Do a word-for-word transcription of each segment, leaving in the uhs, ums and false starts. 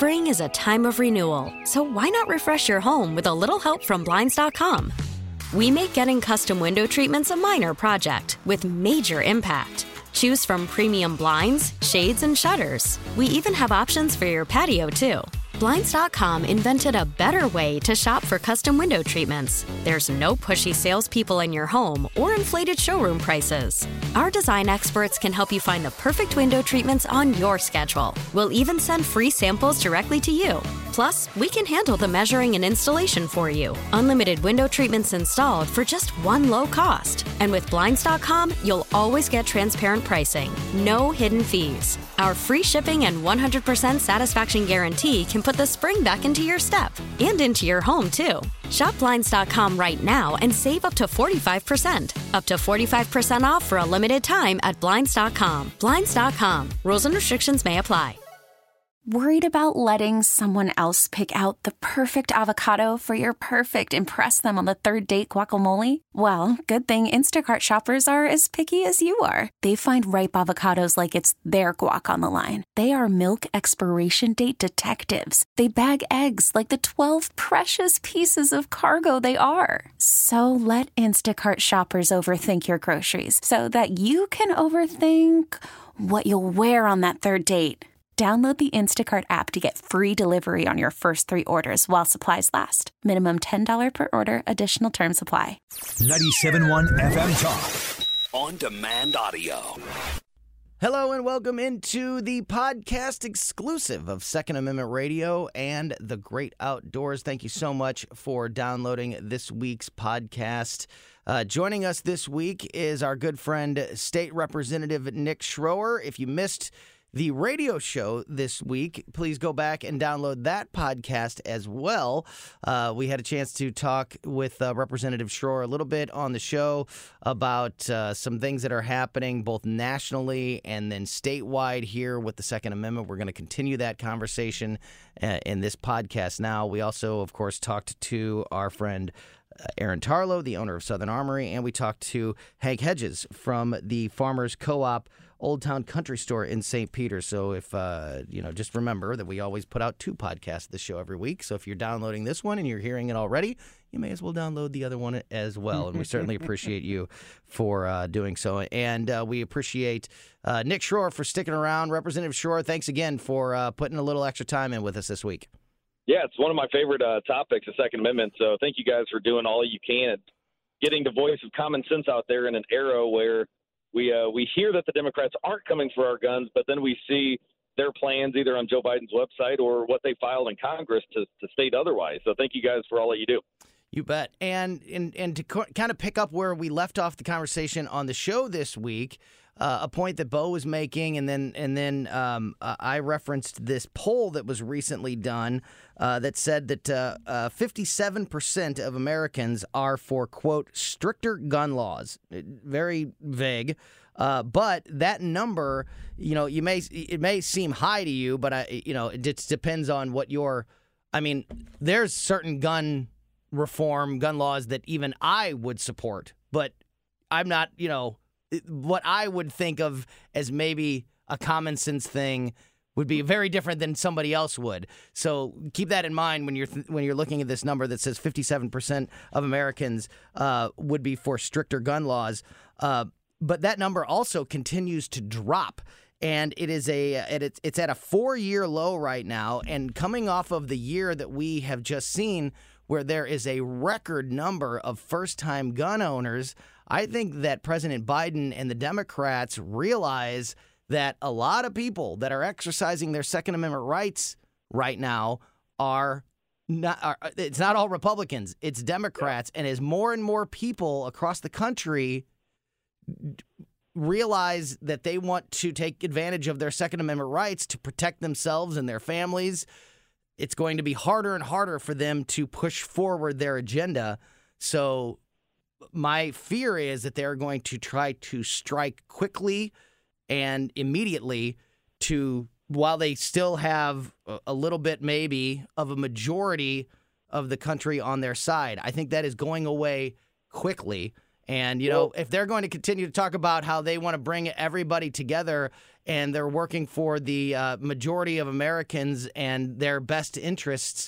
Spring is a time of renewal, so why not refresh your home with a little help from Blinds dot com? We make getting custom window treatments a minor project with major impact. Choose from premium blinds, shades, and shutters. We even have options for your patio, too. Blinds dot com invented a better way to shop for custom window treatments. There's no pushy salespeople in your home or inflated showroom prices. Our design experts can help you find the perfect window treatments on your schedule. We'll even send free samples directly to you. Plus, we can handle the measuring and installation for you. Unlimited window treatments installed for just one low cost. And with Blinds dot com, you'll always get transparent pricing. No hidden fees. Our free shipping and one hundred percent satisfaction guarantee can put the spring back into your step and into your home, too. Shop Blinds dot com right now and save up to forty-five percent. Up to forty-five percent off for a limited time at Blinds dot com. Blinds dot com. Rules and restrictions may apply. Worried about letting someone else pick out the perfect avocado for your perfect impress them on the third date guacamole? Well, good thing Instacart shoppers are as picky as you are. They find ripe avocados like it's their guac on the line. They are milk expiration date detectives. They bag eggs like the twelve precious pieces of cargo they are. So let Instacart shoppers overthink your groceries so that you can overthink what you'll wear on that third date. Download the Instacart app to get free delivery on your first three orders while supplies last. Minimum ten dollars per order. Additional terms apply. ninety-seven point one F M Talk. On demand audio. Hello and welcome into the podcast exclusive of Second Amendment Radio and the Great Outdoors. Thank you so much for downloading this week's podcast. Uh, joining us this week is our good friend, State Representative Nick Schroer. If you missed the radio show this week, please go back and download that podcast as well. Uh, we had a chance to talk with uh, Representative Schroer a little bit on the show about uh, some things that are happening both nationally and then statewide here with the Second Amendment. We're going to continue that conversation uh, in this podcast now. We also, of course, talked to our friend Uh, Aaron Tarlow, the owner of Southern Armory, and we talked to Hank Hedges from the Farmers Co-op Old Town Country Store in Saint Peter. So if, uh, you know, just remember that we always put out two podcasts of the show every week. So if you're downloading this one and you're hearing it already, you may as well download the other one as well. And we certainly appreciate you for uh, doing so. And uh, we appreciate uh, Nick Schroer for sticking around. Representative Schroer, thanks again for uh, putting a little extra time in with us this week. Yeah, it's one of my favorite uh, topics, the Second Amendment. So thank you guys for doing all you can and getting the voice of common sense out there in an era where we uh, we hear that the Democrats aren't coming for our guns, but then we see their plans either on Joe Biden's website or what they filed in Congress to, to state otherwise. So thank you guys for all that you do. You bet. And, and, and to co- kind of pick up where we left off the conversation on the show this week, Uh, a point that Bo was making, and then and then um, uh, I referenced this poll that was recently done uh, that said that uh, uh, fifty-seven percent of Americans are for, quote, stricter gun laws. Very vague, uh, but that number, you know, you may it may seem high to you, but I, you know, it just depends on what your. I mean, there's certain gun reform, gun laws that even I would support, but I'm not, you know. What I would think of as maybe a common sense thing would be very different than somebody else would. So keep that in mind when you're th- when you're looking at this number that says fifty-seven percent of Americans uh, would be for stricter gun laws. Uh, but that number also continues to drop. And it is a it's it's at a four-year low right now. And coming off of the year that we have just seen, where there is a record number of first-time gun owners, I think that President Biden and the Democrats realize that a lot of people that are exercising their Second Amendment rights right now are not, are, it's not all Republicans, it's Democrats. And as more and more people across the country realize that they want to take advantage of their Second Amendment rights to protect themselves and their families, it's going to be harder and harder for them to push forward their agenda. So my fear is that they're going to try to strike quickly and immediately to, while they still have a little bit maybe of a majority of the country on their side. I think that is going away quickly. And, you know, if they're going to continue to talk about how they want to bring everybody together and they're working for the uh, majority of Americans and their best interests.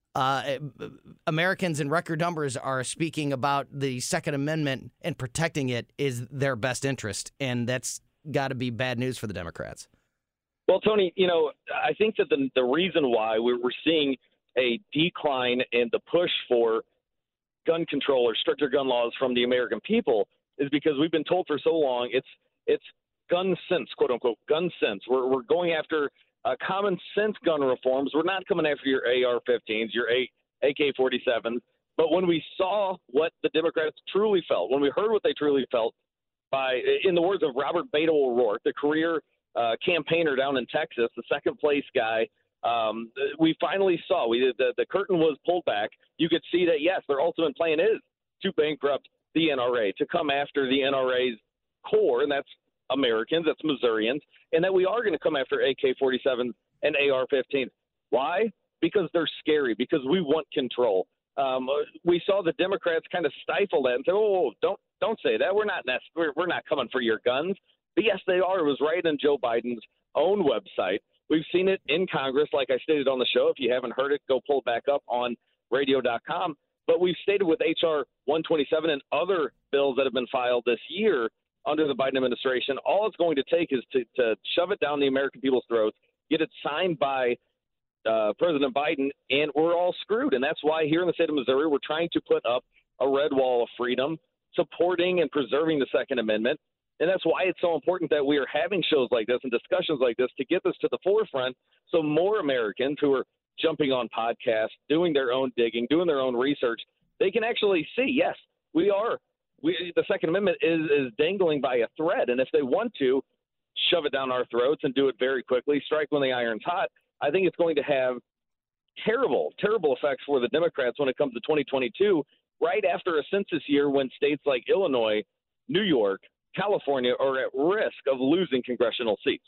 Uh, Americans in record numbers are speaking about the Second Amendment and protecting it is their best interest, and that's got to be bad news for the Democrats. Well, Tony, you know, I think that the the reason why we're, we're seeing a decline in the push for gun control or stricter gun laws from the American people is because we've been told for so long it's it's gun sense, quote unquote, gun sense. We're we're going after uh, common sense gun reforms. We're not coming after your A R fifteens, your A K forty-sevens. But when we saw what the Democrats truly felt, when we heard what they truly felt, by, in the words of Robert Beto O'Rourke, the career uh, campaigner down in Texas, the second place guy, um, we finally saw we the, the curtain was pulled back. You could see that, yes, their ultimate plan is to bankrupt the N R A, to come after the N R A's core, and that's Americans, that's Missourians, and that we are going to come after A K forty-sevens and A R fifteens. Why? Because they're scary, because we want control. Um, we saw the Democrats kind of stifle that and say, "Oh, don't don't say that. We're not we're, we're not coming for your guns." But yes, they are. It was right in Joe Biden's own website. We've seen it in Congress, like I stated on the show. If you haven't heard it, go pull it back up on radio dot com. But we've stated with H R one twenty-seven and other bills that have been filed this year under the Biden administration, all it's going to take is to, to shove it down the American people's throats, get it signed by uh, President Biden, and we're all screwed. And that's why here in the state of Missouri, we're trying to put up a red wall of freedom, supporting and preserving the Second Amendment. And that's why it's so important that we are having shows like this and discussions like this to get this to the forefront so more Americans who are jumping on podcasts, doing their own digging, doing their own research, they can actually see, yes, we are. We, the Second Amendment is, is dangling by a thread. And if they want to shove it down our throats and do it very quickly, strike when the iron's hot, I think it's going to have terrible, terrible effects for the Democrats when it comes to twenty twenty-two, right after a census year when states like Illinois, New York, California are at risk of losing congressional seats.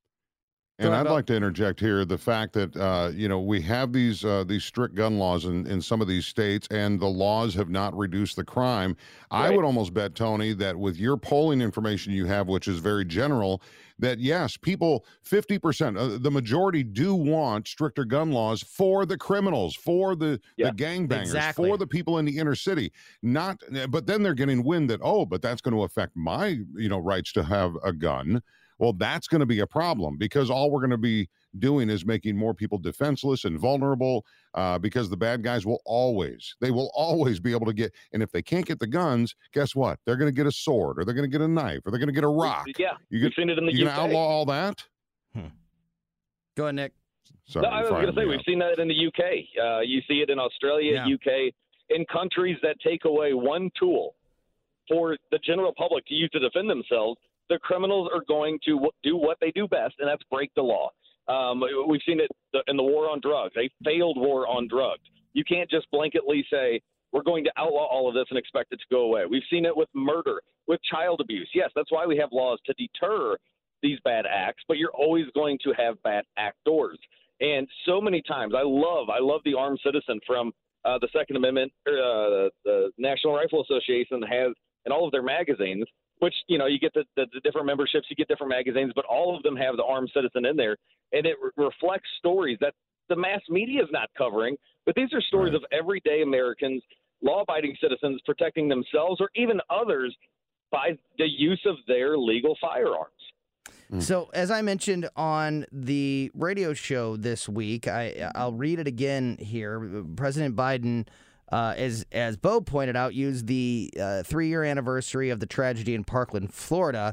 And I'd like to interject here the fact that, uh, you know, we have these uh, these strict gun laws in, in some of these states, and the laws have not reduced the crime. Right. I would almost bet, Tony, that with your polling information you have, which is very general, that, yes, people, fifty percent, uh, the majority do want stricter gun laws for the criminals, for the, yeah, the gangbangers, exactly. for the people in the inner city. Not, but then they're getting wind that, oh, but that's going to affect my, you know, rights to have a gun. Well, that's going to be a problem because all we're going to be doing is making more people defenseless and vulnerable uh, because the bad guys will always, they will always be able to get, and if they can't get the guns, guess what? They're going to get a sword or they're going to get a knife or they're going to get a rock. Yeah, you we've seen it in the U K. U You're going to outlaw all that? Hmm. Go ahead, Nick. Sorry, no, I was going to say, we've seen that in the U K. Uh, you see it in Australia, yeah. U K, in countries that take away one tool for the general public to use to defend themselves. The criminals are going to w- do what they do best, and that's break the law. Um, we've seen it in the war on drugs, a failed war on drugs. You can't just blanketly say, we're going to outlaw all of this and expect it to go away. We've seen it with murder, with child abuse. Yes, that's why we have laws to deter these bad acts, but you're always going to have bad actors. And so many times, I love, I love the armed citizen from uh, the Second Amendment, uh, the National Rifle Association has in all of their magazines, which, you know, you get the, the, the different memberships, you get different magazines, but all of them have the armed citizen in there. And it re- reflects stories that the mass media is not covering. But these are stories right. of everyday Americans, law-abiding citizens protecting themselves or even others by the use of their legal firearms. So, as I mentioned on the radio show this week, I, I'll read it again here. President Biden, Uh, as as Bo pointed out, used the uh, three-year anniversary of the tragedy in Parkland, Florida,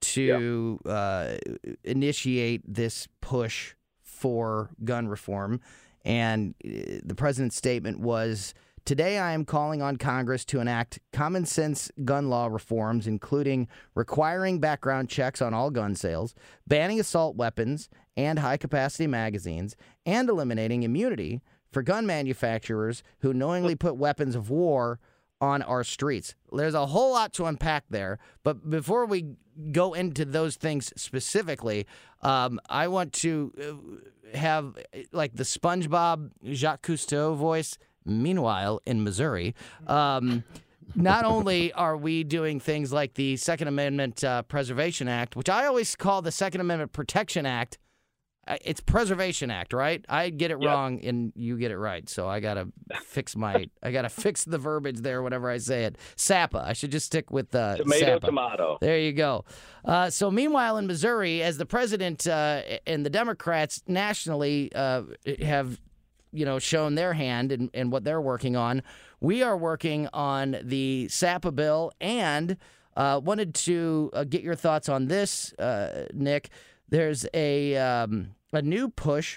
to yep. uh, initiate this push for gun reform. And uh, the president's statement was, "Today I am calling on Congress to enact common-sense gun law reforms, including requiring background checks on all gun sales, banning assault weapons and high-capacity magazines, and eliminating immunity for gun manufacturers who knowingly put weapons of war on our streets." There's a whole lot to unpack there, but before we go into those things specifically, um, I want to have like the SpongeBob Jacques Cousteau voice. Meanwhile, in Missouri, um, not only are we doing things like the Second Amendment uh, Preservation Act, which I always call the Second Amendment Protection Act. It's Preservation Act, right? I get it yep. wrong, and you get it right. So I gotta fix my, I gotta fix the verbiage there whenever I say it. SAPA. I should just stick with uh, tomato, SAPA. tomato. There you go. Uh, so meanwhile, in Missouri, as the president uh, and the Democrats nationally uh, have, you know, shown their hand in, in what they're working on, we are working on the SAPA bill, and uh, wanted to uh, get your thoughts on this, uh, Nick. There's a um, a new push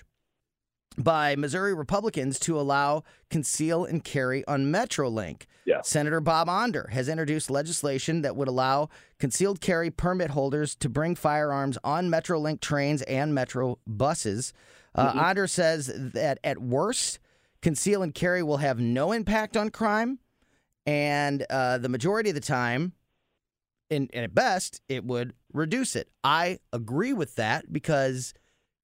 by Missouri Republicans to allow conceal and carry on Metrolink. Yeah. Senator Bob Onder has introduced legislation that would allow concealed carry permit holders to bring firearms on Metrolink trains and Metro buses. Uh, mm-hmm. Onder says that at worst, conceal and carry will have no impact on crime, and uh, the majority of the time, and, and at best, it would reduce it. I agree with that because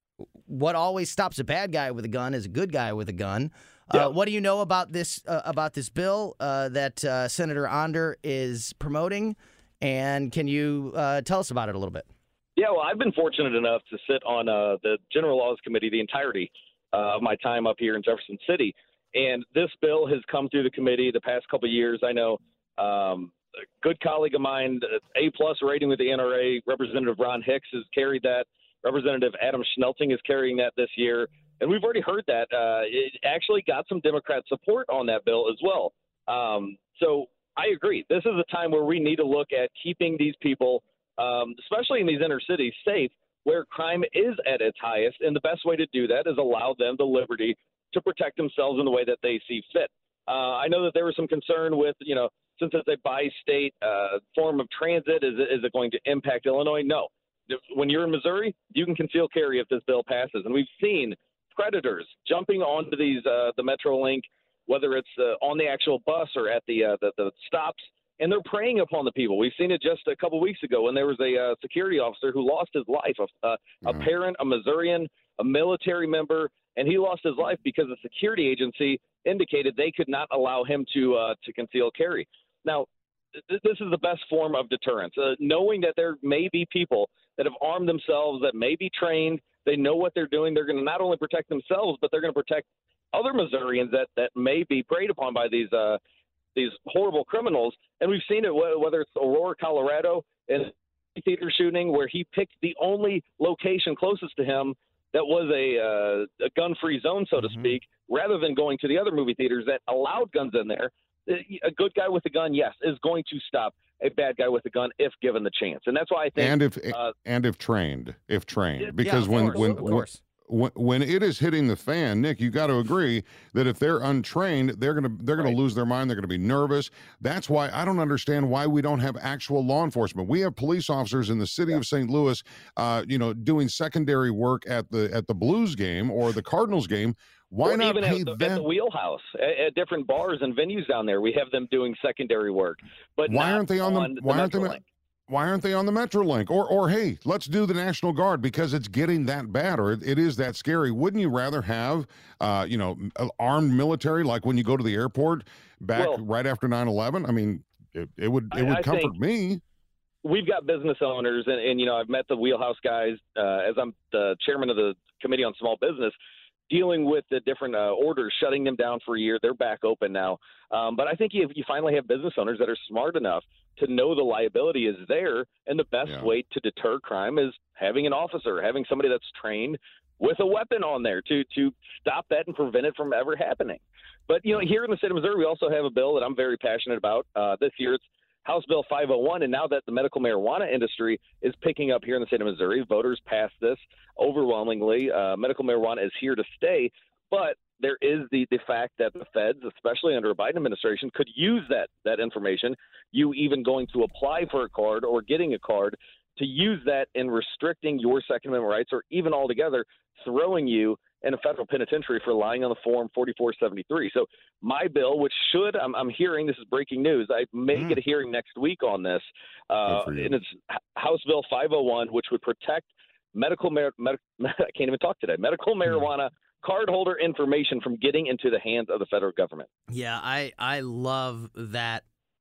what always stops a bad guy with a gun is a good guy with a gun. Yeah. Uh, what do you know about this uh, about this bill uh, that uh, Senator Onder is promoting, and can you uh, tell us about it a little bit? Yeah, well, I've been fortunate enough to sit on uh, the General Laws Committee the entirety uh, of my time up here in Jefferson City, and this bill has come through the committee the past couple of years. I know um, a good colleague of mine, A-plus rating with the N R A, Representative Ron Hicks, has carried that. Representative Adam Schnelting is carrying that this year. And we've already heard that. Uh, it actually got some Democrat support on that bill as well. Um, so I agree. This is a time where we need to look at keeping these people, um, especially in these inner cities, safe, where crime is at its highest. And the best way to do that is allow them the liberty to protect themselves in the way that they see fit. Uh, I know that there was some concern with, you know, since it's a bi-state uh, form of transit, is it, is it going to impact Illinois? No. When you're in Missouri, you can conceal carry if this bill passes. And we've seen predators jumping onto these uh, the Metrolink, whether it's uh, on the actual bus or at the, uh, the the stops, and they're preying upon the people. We've seen it just a couple weeks ago when there was a uh, security officer who lost his life, a, a, a parent, a Missourian, a military member, and he lost his life because the security agency indicated they could not allow him to uh, to conceal carry. Now, th- this is the best form of deterrence, uh, knowing that there may be people that have armed themselves, that may be trained, they know what they're doing. They're going to not only protect themselves, but they're going to protect other Missourians that, that may be preyed upon by these uh, these horrible criminals. And we've seen it, whether it's Aurora, Colorado, and a theater shooting where he picked the only location closest to him that was a, uh, a gun-free zone, so to mm-hmm. speak, rather than going to the other movie theaters that allowed guns in there. A good guy with a gun, yes, is going to stop a bad guy with a gun if given the chance, and that's why I think. And if uh, and if trained, if trained, because yeah, when course, when, of course. when when it is hitting the fan, Nick, you got to agree that if they're untrained, they're gonna they're gonna right. lose their mind. They're gonna be nervous. That's why I don't understand why we don't have actual law enforcement. We have police officers in the city yeah. of Saint Louis, uh, you know, doing secondary work at the at the Blues game or the Cardinals game. Why or not even pay at the, them? At the Wheelhouse, at, at different bars and venues down there, we have them doing secondary work. But why not aren't they on the, on the why aren't they Metrolink. why aren't they on the Metrolink? Or or hey, let's do the National Guard because it's getting that bad or it, it is that scary. Wouldn't you rather have uh, you know, armed military like when you go to the airport back well, right after nine eleven? I mean, it, it would it I, would I comfort me. We've got business owners, and, and you know, I've met the Wheelhouse guys uh, as I'm the chairman of the Committee on Small Business, dealing with the different uh, orders, shutting them down for a year. They're back open now. Um, but I think you, you finally have business owners that are smart enough to know the liability is there, and the best yeah. way to deter crime is having an officer, having somebody that's trained with a weapon on there to to stop that and prevent it from ever happening. But, you know, here in the state of Missouri, we also have a bill that I'm very passionate about. Uh, this year it's House Bill five oh one, and now that the medical marijuana industry is picking up here in the state of Missouri, voters passed this overwhelmingly. Uh, medical marijuana is here to stay, but there is the, the fact that the feds, especially under a Biden administration, could use that that information, you even going to apply for a card or getting a card, to use that in restricting your Second Amendment rights or even altogether throwing you in a federal penitentiary for lying on the form forty-four seventy-three. So my bill, which should, I'm, I'm hearing, this is breaking news, I may mm. get a hearing next week on this, uh, and it's House Bill five oh one, which would protect medical, mar- med- I can't even talk today, medical marijuana cardholder information from getting into the hands of the federal government. Yeah, I, I love that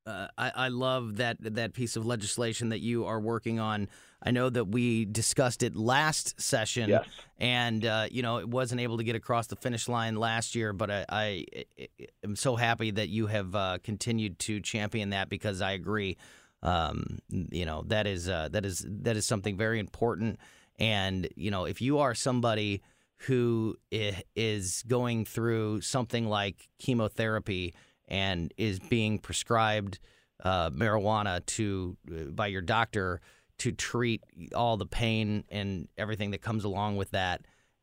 Uh, I, I love that that piece of legislation that you are working on. I know that we discussed it last session, yes. and uh, you know it wasn't able to get across the finish line last year. But I, I am so happy that you have uh, continued to champion that, because I agree. Um, you know that is uh, that is that is something very important. And you know if you are somebody who is going through something like chemotherapy and is being prescribed uh, marijuana to uh, by your doctor to treat all the pain and everything that comes along with that,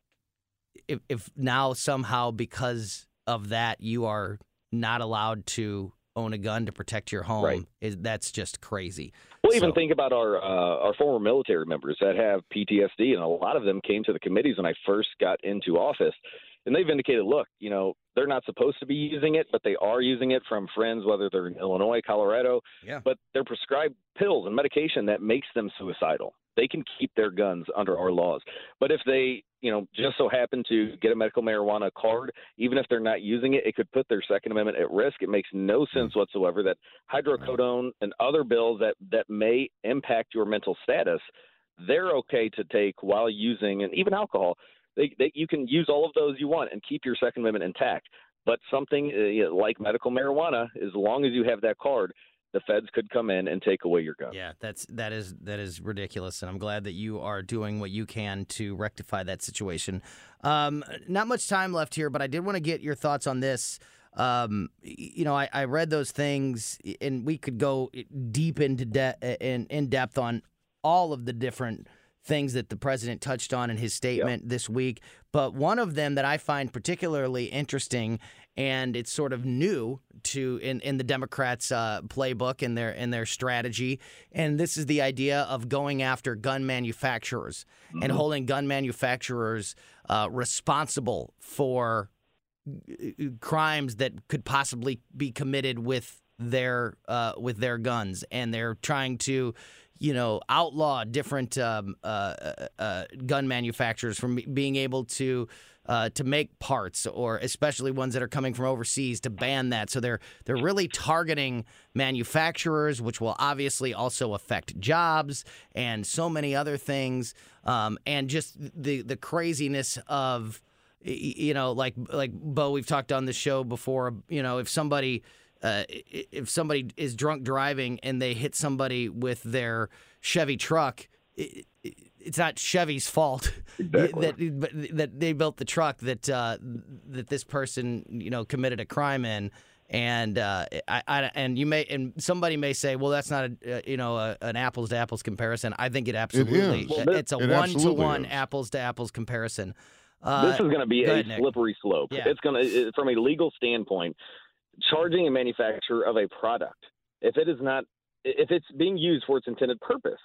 if, if now somehow because of that you are not allowed to own a gun to protect your home, right. is that's just crazy. Well, so, even think about our uh, our former military members that have P T S D, and a lot of them came to the committees when I first got into office. And they've indicated, look, you know, they're not supposed to be using it, but they are using it from friends, whether they're in Illinois, Colorado. Yeah. But they're prescribed pills and medication that makes them suicidal. They can keep their guns under our laws. But if they, you know, just so happen to get a medical marijuana card, even if they're not using it, it could put their Second Amendment at risk. It makes no sense whatsoever that hydrocodone and other bills that, that may impact your mental status, they're okay to take while using, and even alcohol. They, they, you can use all of those you want and keep your Second Amendment intact. But something uh, you know, like medical marijuana, as long as you have that card, the feds could come in and take away your gun. Yeah, that's that is that is ridiculous, and I'm glad that you are doing what you can to rectify that situation. Um, not much time left here, but I did want to get your thoughts on this. Um, you know, I, I read those things, and we could go deep into de- in in depth on all of the different things that the president touched on in his statement yep. this week. But one of them that I find particularly interesting, and it's sort of new to in, in the Democrats' uh, playbook and their and their strategy, and this is the idea of going after gun manufacturers mm-hmm. and holding gun manufacturers uh, responsible for crimes that could possibly be committed with their uh, with their guns, and they're trying to, you know, outlaw different um, uh, uh, gun manufacturers from being able to uh, to make parts, or especially ones that are coming from overseas, to ban that. So they're they're really targeting manufacturers, which will obviously also affect jobs and so many other things, um, and just the the craziness of, you know, like like Bo, we've talked on the show before. You know, if somebody. Uh, if somebody is drunk driving and they hit somebody with their Chevy truck, it, it, it's not Chevy's fault exactly. that that they built the truck that uh, that this person, you know, committed a crime in. And uh, I, I and you may and somebody may say, well, that's not a, uh, you know a, an apples to apples comparison. I think it absolutely it well, it's a it one to one is. apples to apples comparison. Uh, this is going to be a ahead, slippery slope. Yeah. It's going to, from a legal standpoint, charging a manufacturer of a product, if it is not, if it's being used for its intended purpose,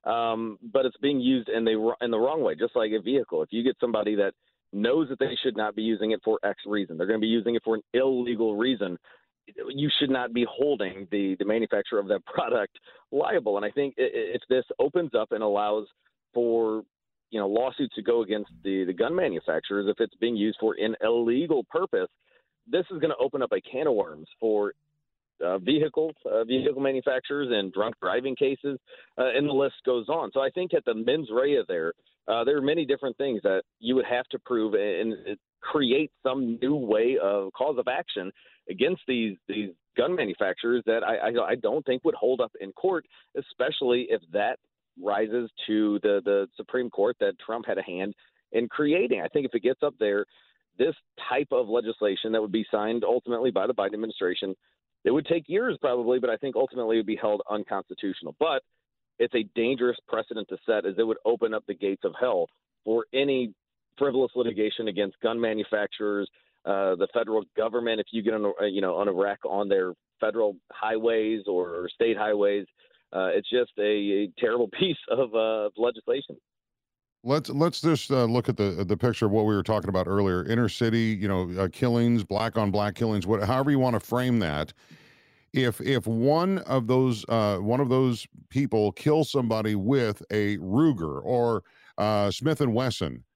um, but it's being used in the in the wrong way, just like a vehicle. If you get somebody that knows that they should not be using it for X reason, they're going to be using it for an illegal reason, you should not be holding the, the manufacturer of that product liable. And I think if this opens up and allows for, you know, lawsuits to go against the, the gun manufacturers, if it's being used for an illegal purpose, this is going to open up a can of worms for uh, vehicles, uh, vehicle manufacturers, and drunk driving cases, uh, and the list goes on. So I think at the mens rea there, uh, there are many different things that you would have to prove and, and create some new way of cause of action against these these gun manufacturers that I, I, I don't think would hold up in court, especially if that rises to the, the Supreme Court that Trump had a hand in creating. I think if it gets up there, this type of legislation that would be signed ultimately by the Biden administration, it would take years probably, but I think ultimately it would be held unconstitutional. But it's a dangerous precedent to set, as it would open up the gates of hell for any frivolous litigation against gun manufacturers, uh, the federal government. If you get on a, you know, on a wreck on their federal highways or state highways, uh, it's just a, a terrible piece of uh, legislation. Let's let's just uh, look at the the picture of what we were talking about earlier. Inner city, you know, uh, killings, black on black killings, what, however you want to frame that. If if one of those uh, one of those people kills somebody with a Ruger or uh, Smith and Wesson,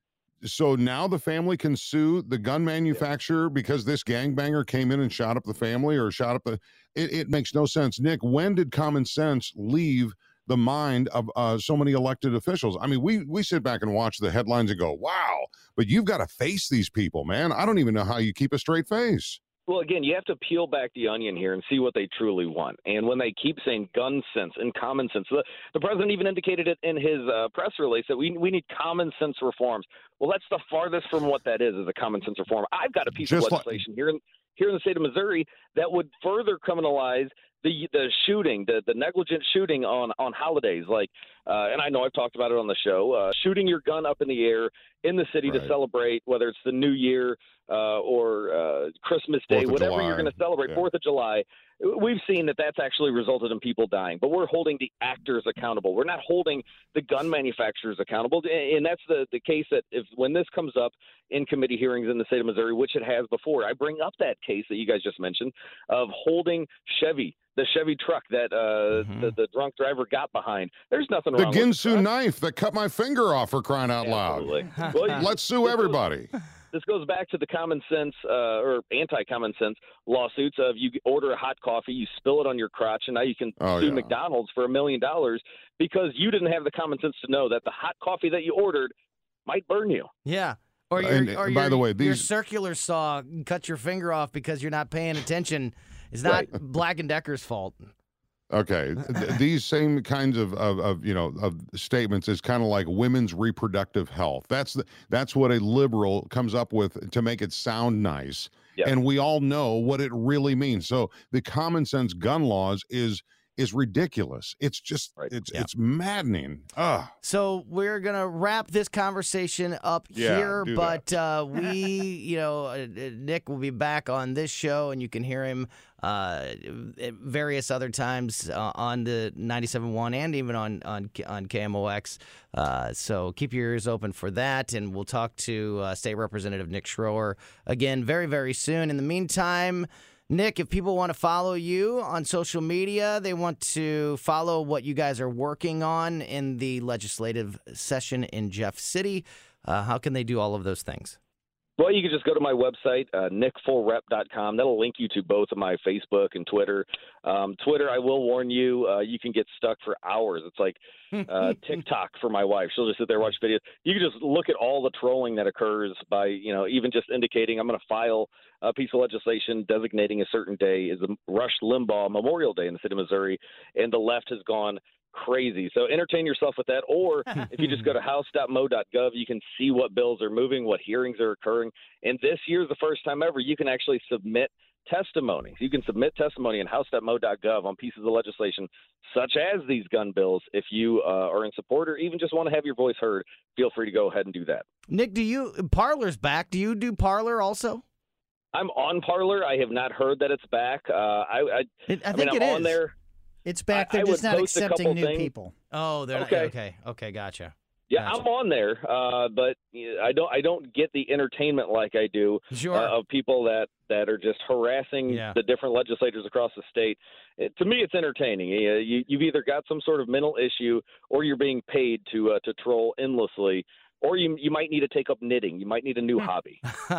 so now the family can sue the gun manufacturer because this gangbanger came in and shot up the family or shot up the. It, it makes no sense. Nick, when did common sense leave the mind of uh, so many elected officials? I mean, we we sit back and watch the headlines and go, "Wow!" But you've got to face these people, man. I don't even know how you keep a straight face. Well, again, you have to peel back the onion here and see what they truly want. And when they keep saying gun sense and common sense, the, the president even indicated it in his uh, press release that we we need common sense reforms. Well, that's the farthest from what that is, is a common sense reform. I've got a piece Just of legislation like- here in here in the state of Missouri that would further criminalize the the shooting, the, the negligent shooting on, on holidays. Like, uh, and I know I've talked about it on the show, uh, shooting your gun up in the air in the city right. to celebrate, whether it's the New Year uh, or uh, Christmas Day, whatever July. You're going to celebrate, yeah. Fourth of July. We've seen that that's actually resulted in people dying, but we're holding the actors accountable. We're not holding the gun manufacturers accountable. And that's the, the case that if when this comes up in committee hearings in the state of Missouri, which it has before, I bring up that case that you guys just mentioned of holding Chevy, the Chevy truck that uh, mm-hmm. the, the drunk driver got behind. There's nothing the wrong Ginsu with the knife that cut my finger off, for crying out Absolutely. loud. Well, let's sue everybody. This goes back to the common sense uh, or anti-common sense lawsuits of you order a hot coffee, you spill it on your crotch, and now you can oh, sue yeah. McDonald's for a million dollars because you didn't have the common sense to know that the hot coffee that you ordered might burn you. Yeah. Or, your, and, or by your, the way, these... your circular saw cut your finger off because you're not paying attention. It's not right. Black and Decker's fault. Okay, Th- these same kinds of, of, of you know of statements is kind of like women's reproductive health. That's the, that's what a liberal comes up with to make it sound nice, yep. and we all know what it really means. So the common sense gun laws is is ridiculous. It's just right. it's yep. it's maddening. Ugh. So we're gonna wrap this conversation up yeah, here, but uh, we, you know, uh, Nick will be back on this show, and you can hear him uh, at various other times uh, on the ninety-seven point one and even on on on K M O X. Uh, so keep your ears open for that, and we'll talk to uh, State Representative Nick Schroer again very very soon. In the meantime, Nick, if people want to follow you on social media, they want to follow what you guys are working on in the legislative session in Jeff City, uh, how can they do all of those things? Well, you can just go to my website, uh, nick full rep dot com. That'll link you to both of my Facebook and Twitter. Um, Twitter, I will warn you, uh, you can get stuck for hours. It's like uh, TikTok for my wife. She'll just sit there and watch videos. You can just look at all the trolling that occurs by, you know, even just indicating I'm going to file a piece of legislation designating a certain day is the Rush Limbaugh Memorial Day in the state of Missouri, and the left has gone crazy. So entertain yourself with that. Or if you just go to house dot mo dot gov, you can see what bills are moving, what hearings are occurring. And this year is the first time ever you can actually submit testimony. You can submit testimony in house dot mo dot gov on pieces of legislation such as these gun bills. If you uh, are in support or even just want to have your voice heard, feel free to go ahead and do that. Nick, do you Parler's back? Do you do Parler also? I'm on Parler. I have not heard that it's back. Uh, I, I, it, I, I think mean, it I'm is. on there. It's back. I, They're I just not post accepting new things. people. Oh, they're okay. Not, okay. Okay, gotcha. Yeah, gotcha. I'm on there, uh, but I don't. I don't get the entertainment like I do sure. uh, of people that, that are just harassing yeah. the different legislators across the state. It, to me, it's entertaining. You, you, you've either got some sort of mental issue, or you're being paid to uh, to troll endlessly. Or you you might need to take up knitting. You might need a new hobby.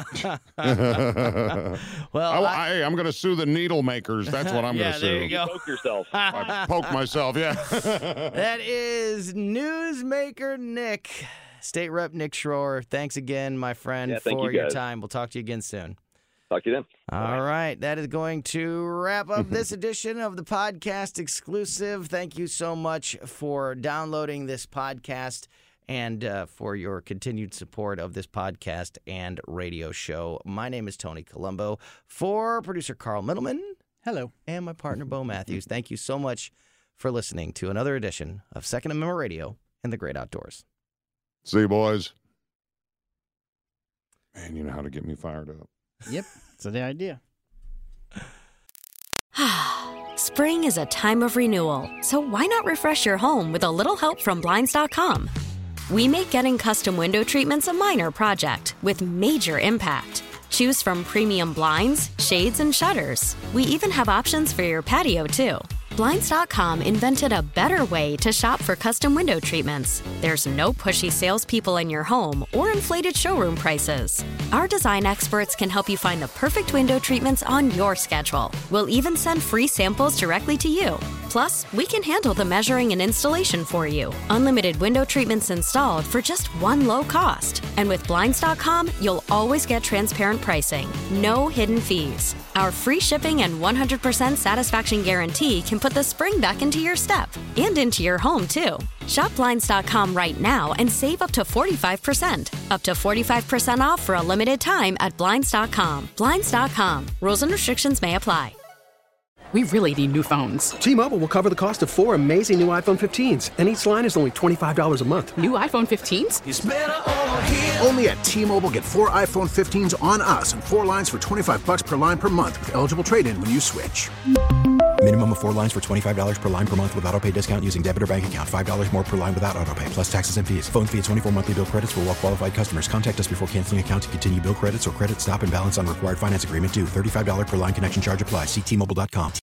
well, I, I, I, I'm going to sue the needle makers. That's what I'm yeah, going to sue. There you go. Poke yourself. I poke myself, yeah. That is Newsmaker Nick. State Rep Nick Schroer. Thanks again, my friend, yeah, for you your time. We'll talk to you again soon. Talk to you then. All right. That is going to wrap up this edition of the podcast exclusive. Thank you so much for downloading this podcast and uh, for your continued support of this podcast and radio show. My name is Tony Colombo. For producer Carl Middleman. Hello. And my partner, Bo Matthews. Thank you so much for listening to another edition of Second Amendment Radio in the Great Outdoors. See you, boys. Man, you know how to get me fired up. Yep, that's the idea. Spring is a time of renewal, so why not refresh your home with a little help from Blinds dot com? We make getting custom window treatments a minor project with major impact. Choose from premium blinds, shades, and shutters. We even have options for your patio, too. Blinds dot com invented a better way to shop for custom window treatments. There's no pushy salespeople in your home or inflated showroom prices. Our design experts can help you find the perfect window treatments on your schedule. We'll even send free samples directly to you. Plus, we can handle the measuring and installation for you. Unlimited window treatments installed for just one low cost. And with Blinds dot com, you'll always get transparent pricing. No hidden fees. Our free shipping and one hundred percent satisfaction guarantee can put the spring back into your step and into your home, too. Shop Blinds dot com right now and save up to forty-five percent. Up to forty-five percent off for a limited time at Blinds dot com. Blinds dot com. Rules and restrictions may apply. We really need new phones. T-Mobile will cover the cost of four amazing new iPhone fifteens, and each line is only twenty-five dollars a month. New iPhone fifteens? It's better over here. Only at T-Mobile, get four iPhone fifteens on us and four lines for twenty-five dollars per line per month with eligible trade-in when you switch. Minimum of four lines for twenty-five dollars per line per month with autopay discount using debit or bank account. five dollars more per line without autopay, plus taxes and fees. Phone fee at twenty-four monthly bill credits for well qualified customers. Contact us before canceling account to continue bill credits or credit stop and balance on required finance agreement due. thirty-five dollars per line connection charge applies. See T Mobile dot com.